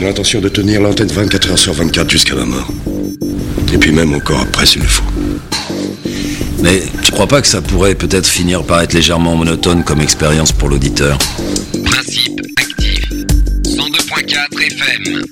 l'intention de tenir l'antenne 24 heures sur 24 jusqu'à ma mort. Et puis même encore après s'il le faut. Mais tu crois pas que ça pourrait peut-être finir par être légèrement monotone comme expérience pour l'auditeur? Principe actif. 102.4 FM.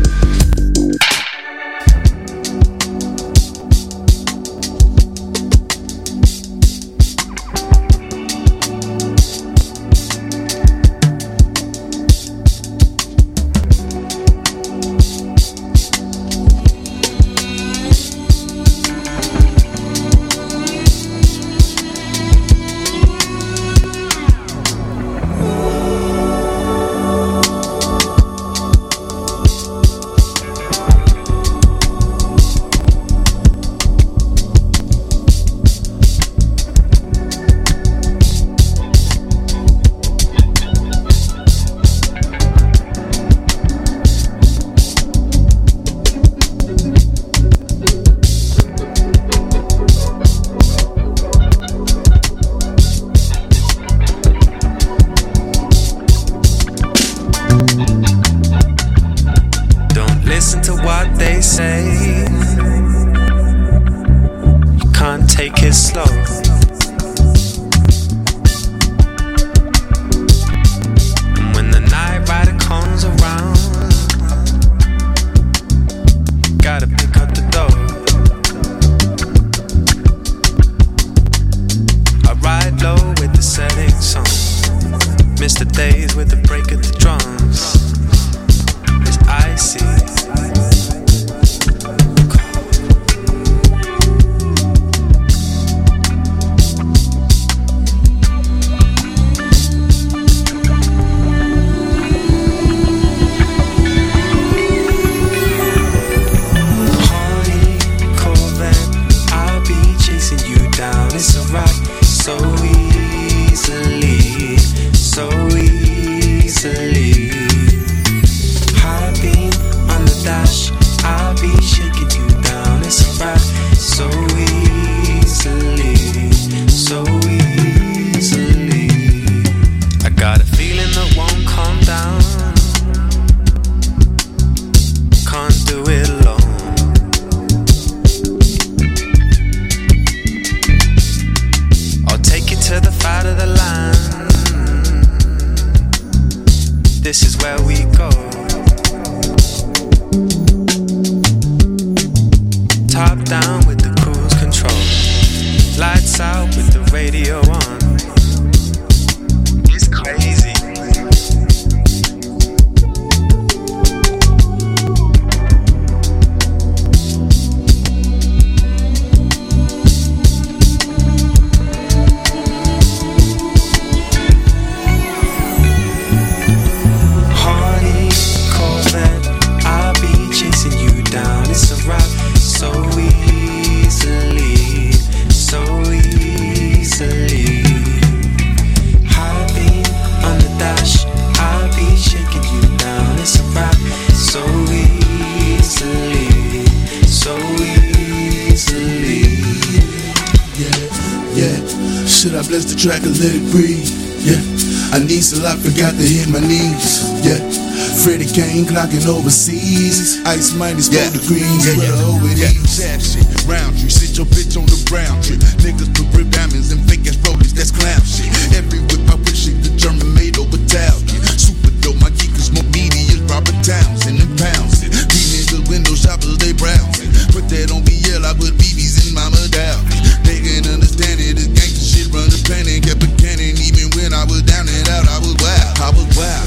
Track and let it breathe, yeah. I need so I forgot to hit my knees, yeah. Freddie Kane clocking overseas. Ice minus 4 degrees, but over these. Sad shit, round tree, sit your bitch on the brown tree. Niggas put rib diamonds and fake ass rollies, that's clown shit. Every whip I wish it the German made over Italian. Super dope, my geekers more meaty as Robert Townsend and pounds it. These niggas window shoppers, they browsing. Put that on BL, I put BBs in my medallion. They can understand it, this gangsta shit run the planet. Kept a cannon, even when I was down and out, I was wild, I was wild.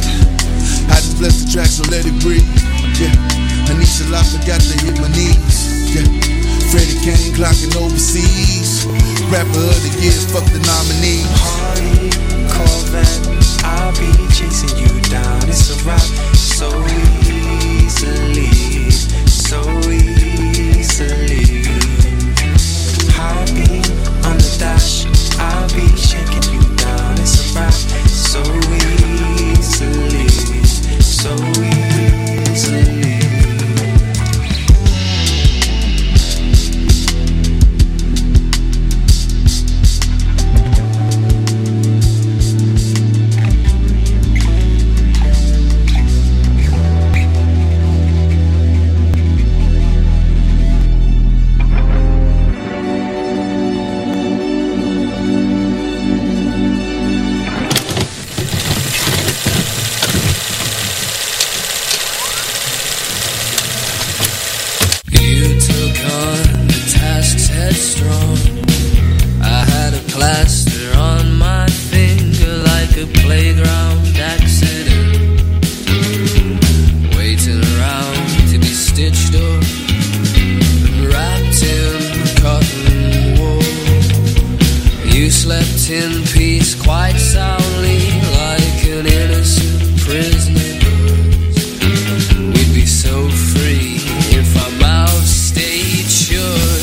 I just blessed the track, so let it breathe, yeah. Anisha I forgot to hit my knees, yeah. Freddie Kane clocking overseas. Rapper of the year, fuck the nominee. Hardy, Corvette, I'll be chasing you down. It's a rock so easily, so easily. High beam on the dash, I'll be shaking you down. It's a rock so easily, so easily. You took on the tasks headstrong. I had a plaster on my finger like a playground accident, waiting around to be stitched up and wrapped in cotton wool. You slept in peace quite soundly like an innocent prisoner does. We'd be so free if our mouths stayed shut.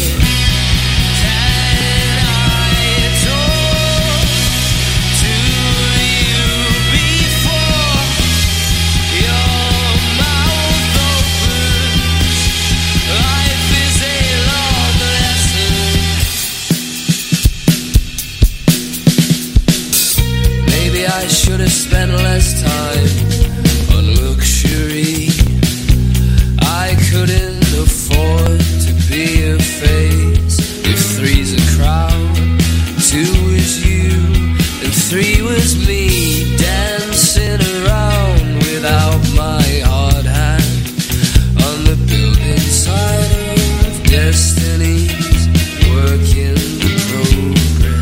I should have spent less time on luxury. I couldn't afford to be a face. If three's a crowd, two was you, and three was me, dancing around without my hard hand on the building side of destinies, working the program.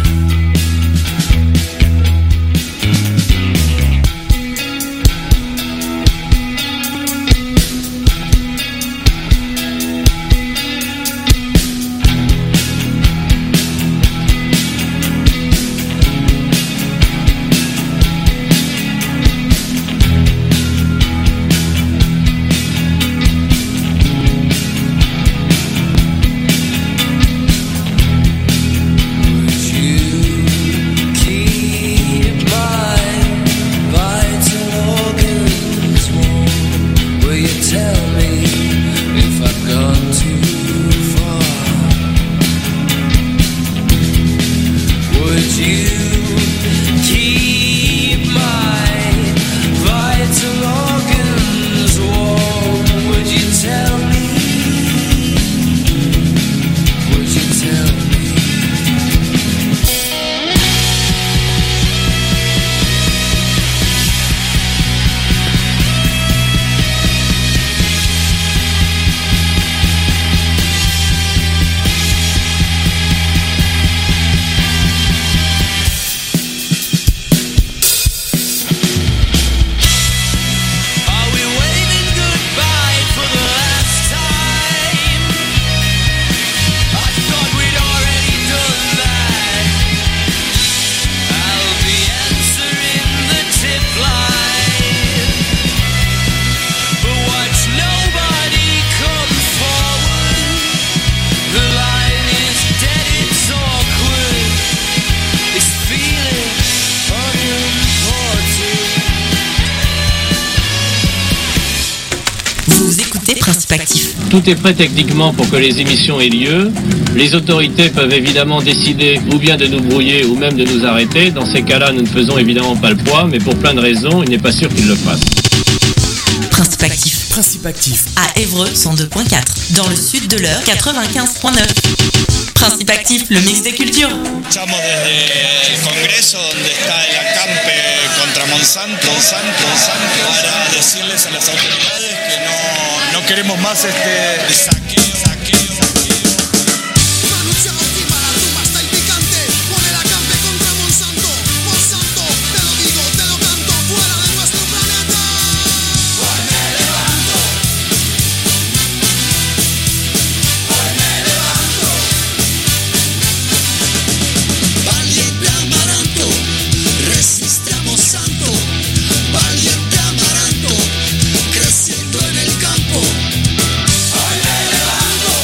Tout est prêt techniquement pour que les émissions aient lieu. Les autorités peuvent évidemment décider ou bien de nous brouiller ou même de nous arrêter. Dans ces cas-là, nous ne faisons évidemment pas le poids, mais pour plein de raisons, il n'est pas sûr qu'ils le fassent. Principe actif. Principe actif. À Évreux 102.4. Dans le sud de l'Eure 95.9. Principe actif, le mix des cultures. Estamos desde el Congreso donde está el acampe contra Monsanto, para decirles a las autoridades que no queremos más este saqueo. Creciendo en el campo. Hoy me levanto.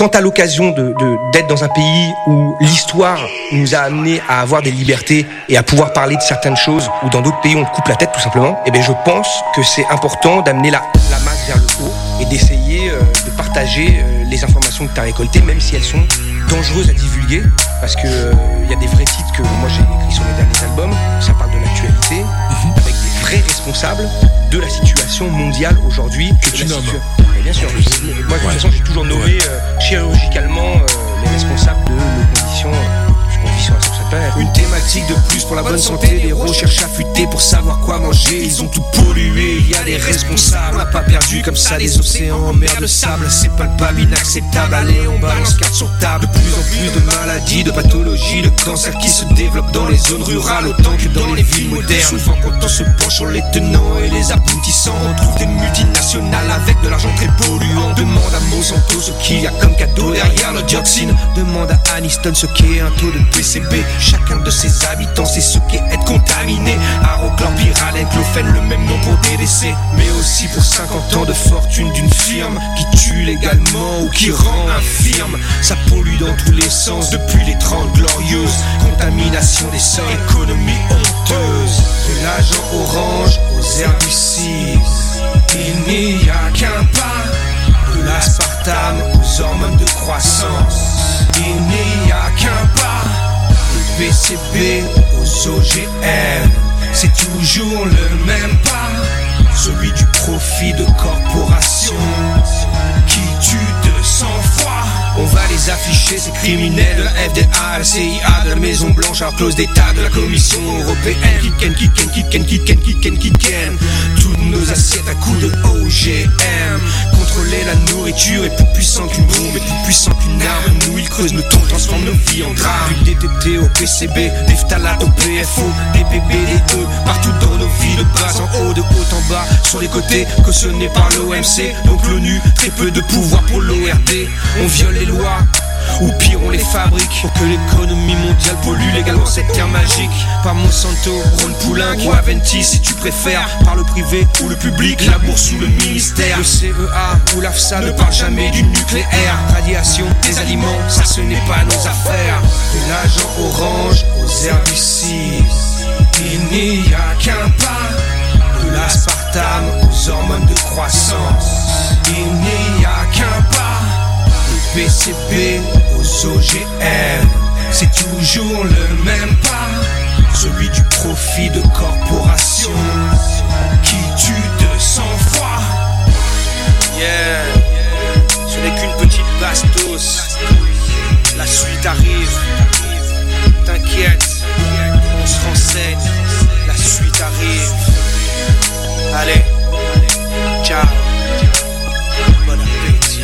quand t'as l'occasion d'être dans un pays où l'histoire nous a amené à avoir des libertés et à pouvoir parler de certaines choses, ou dans d'autres pays on te coupe la tête tout simplement, et bien je pense que c'est important d'amener la masse vers le haut et d'essayer de partager les informations que t'as récoltées, même si elles sont dangereuses à divulguer, parce que y a des vrais titres que moi j'ai écrits sur mes derniers albums, ça parle de l'actualité, avec des vrais responsables de la situation mondiale aujourd'hui. Que tu nommes. Bien sûr, moi de toute façon j'ai toujours nommé chirurgicalement les responsables de nos conditions sur cette planète. Une thématique de plus pour la bonne santé, des recherches affûtées pour savoir quoi manger. Ils ont tout pollué, il y a des responsables. On n'a pas perdu comme ça des océans en mer de sable. C'est palpable, inacceptable, allez on balance carte sur table. De plus en plus de maladies, de pathologies, de cancers qui se développent dans les zones rurales autant que dans les villes modernes. Souvent quand on se penche sur les tenants et les aboutissants, on trouve des multinationales avec de l'argent très polluant. Demande à Monsanto ce qu'il y a comme cadeau derrière le dioxine. Demande à Aniston ce qu'est un taux de PCB. Chacun de ses habitants sait ce qu'est être contaminé. Arochlorpyralène, chlofène, le même nom pour des décès. Mais aussi pour 50 ans de fortune d'une firme qui tue légalement ou qui rend infirme. Ça pollue dans tous les sens depuis les 30 glorieuses. Contamination des sols, économie honteuse. De l'agent orange aux herbicides, il n'y a qu'un pas. De l'aspartame aux hormones de croissance, il n'y a qu'un pas. Du PCB aux OGM, c'est toujours le même pas. Celui du profit de corporations qui tue de sang-froid. On va les afficher, ces criminels de la FDA, la CIA, de la Maison Blanche, à la clause d'État, de la Commission Européenne. Kiken. Toutes nos assiettes à coups de OGM. Contrôler la nourriture est plus puissant qu'une bombe, est plus puissant qu'une arme. Nous ils creusent nos temps, transforment nos vies en drame. Du DTT au PCB, des phtalates au PFO, des PB, des E, partout dans nos vies, de bas en haut, de haut en bas, sur les côtés, cautionné par l'OMC. Donc l'ONU, très peu de pouvoir pour l'ORD. On viole les lois, ou pire on les fabrique, pour que l'économie mondiale pollue légalement cette terre magique. Par Monsanto, Ron Poulenc ou Aventis si tu préfères, par le privé ou le public, la bourse ou le ministère. Le CEA ou l'AFSA ne parle jamais du nucléaire. Radiation des aliments, ça ce n'est pas nos affaires. De l'agent orange aux herbicides, il n'y a qu'un pas. De l'aspartame aux hormones de croissance, il n'y a qu'un pas. PCB aux OGM, c'est toujours le même pas. Celui du profit de corporations qui tue de sang-froid. Yeah, ce n'est qu'une petite bastos. La suite arrive. T'inquiète, on se renseigne. La suite arrive. Allez, ciao. Bon appétit.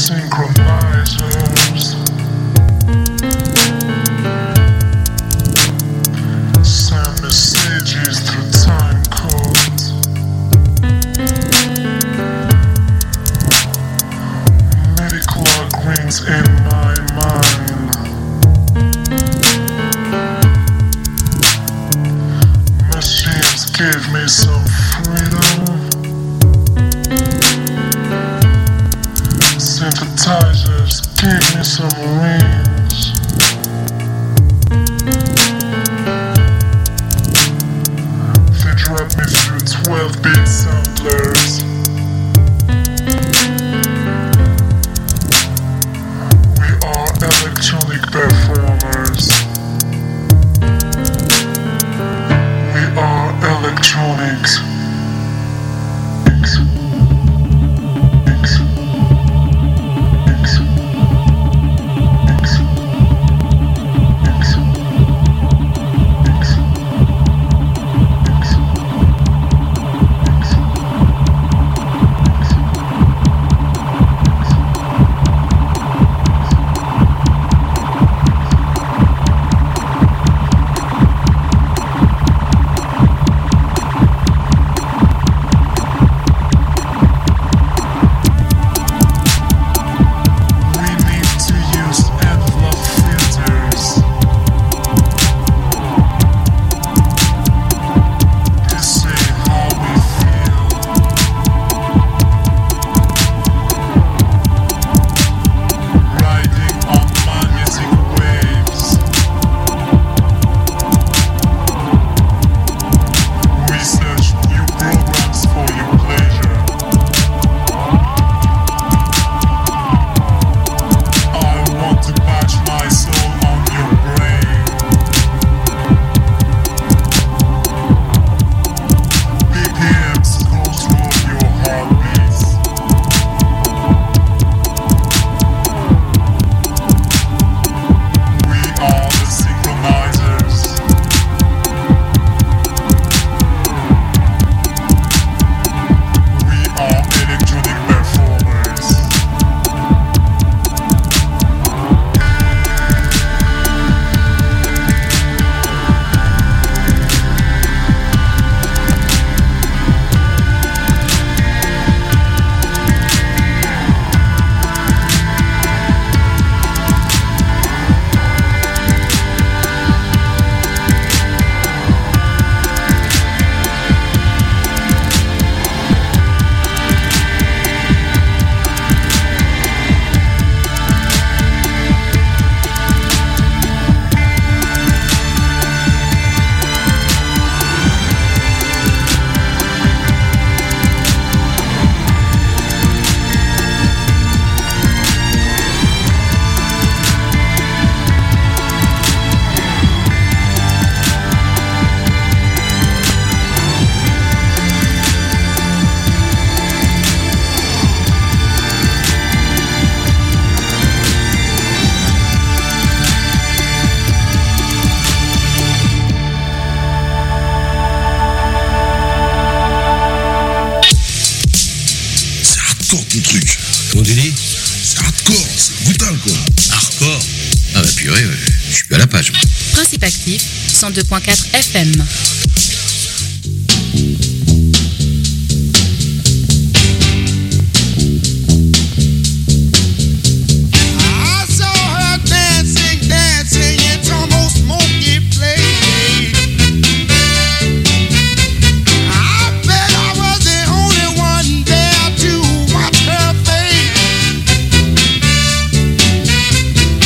synchronizers. Send messages through time codes. MIDI clock rings in my mind. Machines gave me some freedom. Synthesizers gave me some wings. They dropped me through 12-bit samplers. We are electronic performers. We are electronics. Principe actif, 102.4 FM.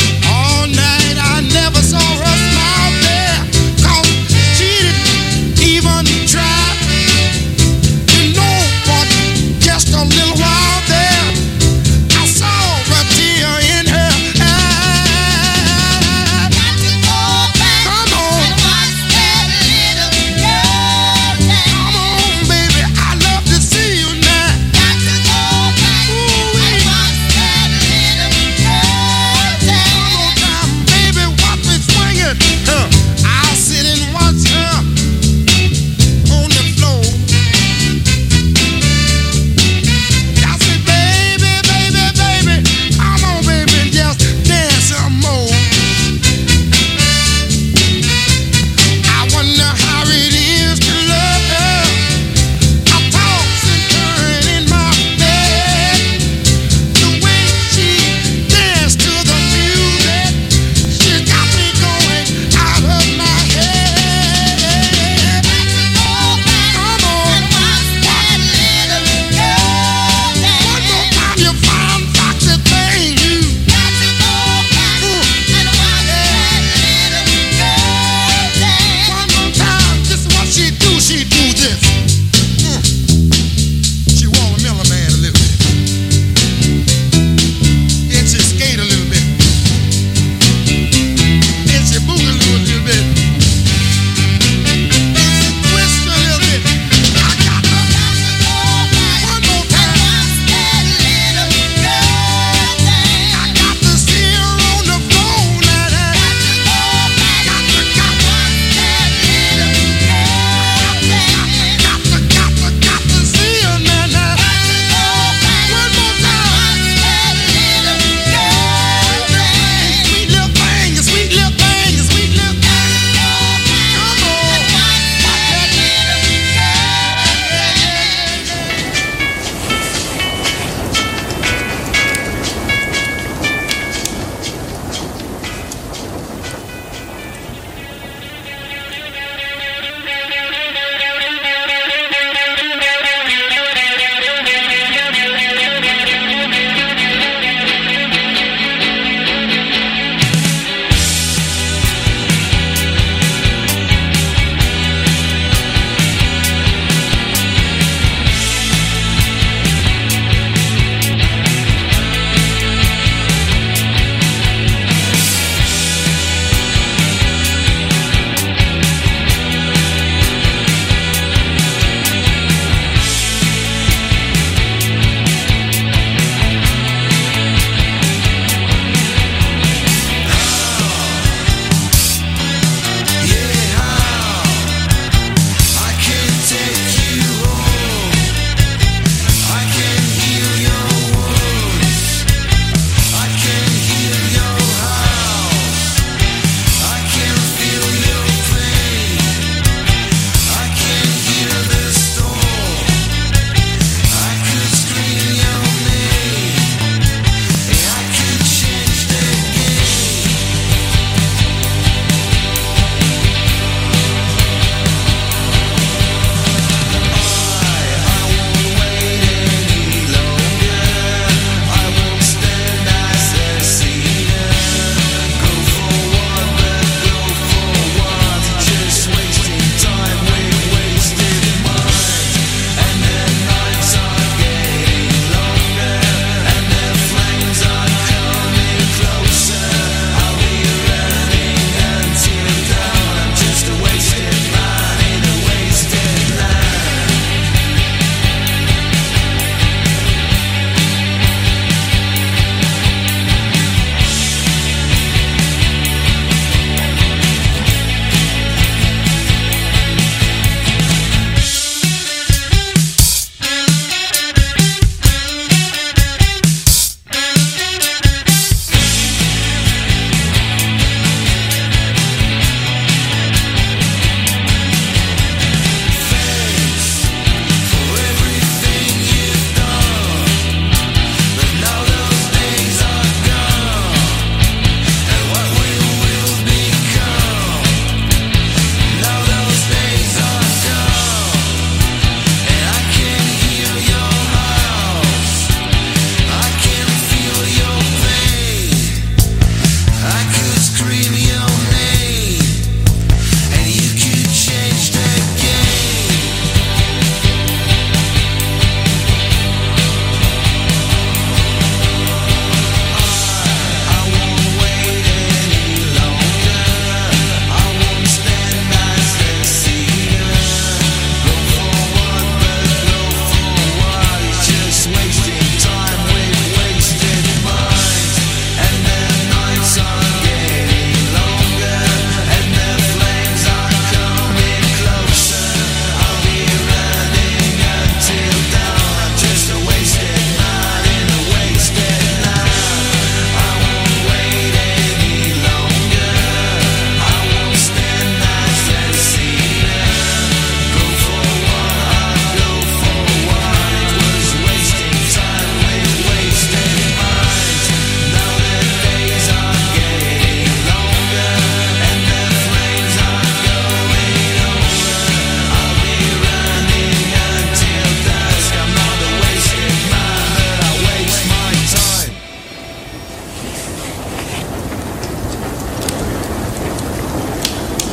Even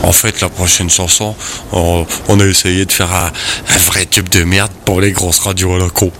En fait, la prochaine chanson, on a essayé de faire un vrai tube de merde pour les grosses radios locaux.